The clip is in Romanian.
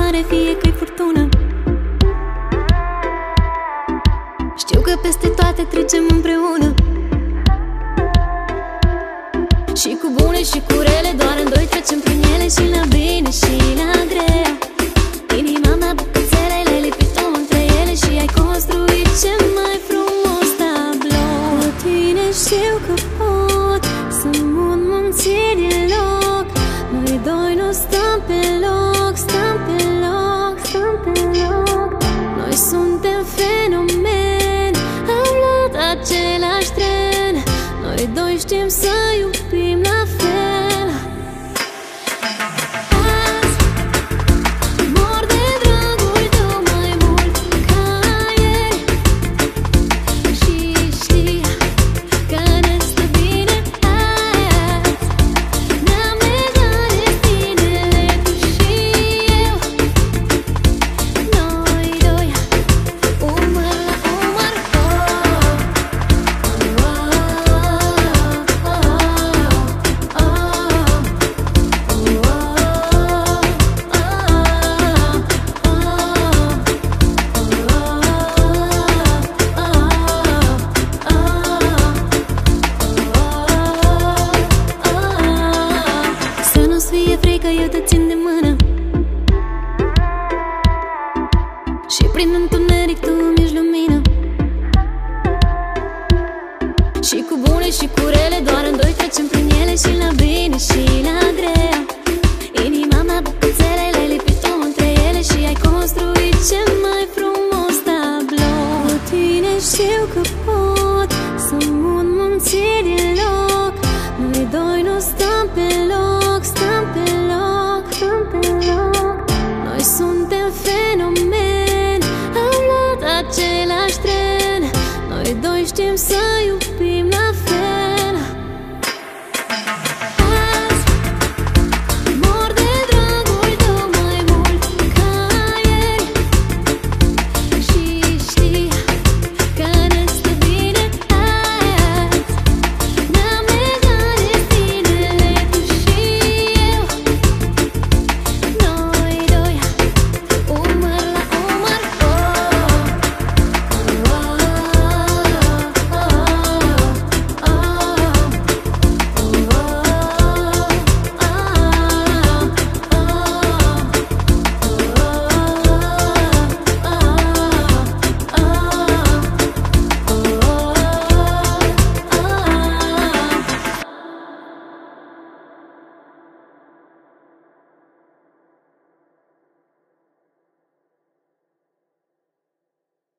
mare, fie că-i furtună. Știu că peste toate trecem împreună, și cu bune și cu rele, doar în doi trecem prin ele, și la bine și la grea. Inima mea bucățele, le-ai lipit-o între ele și ai construit cel mai frumos tablou. Cu tine știu că pot să mut munțiri în loc. Noi doi nu stăm pe loc, stăm pe loc, stăm pe loc. Noi suntem fenomeni, am luat același tren. Noi doi știm să iubim la fel. Azi mor de dragul tău mai mult ca ieri, și știi că ne stă bine azi. Ne-am legat destinele, tu și eu, noi doi, umăr la umăr. Să nu-ți fie frică, eu te țin de mână, și prin întuneric tu îmi ești lumină. Și cu bune și cu rele, doar în doi trecem prin ele, și la bine și la grea. Inima mea bucățele, le-ai lipit-o între ele și ai construit cel mai frumos tablou. Cu tine știu că pot să mut munțiri în loc. Noi doi nu stăm pe loc, stăm pe loc, stăm pe loc. Noi suntem fenomeni, am luat același tren. Noi doi știm să iubim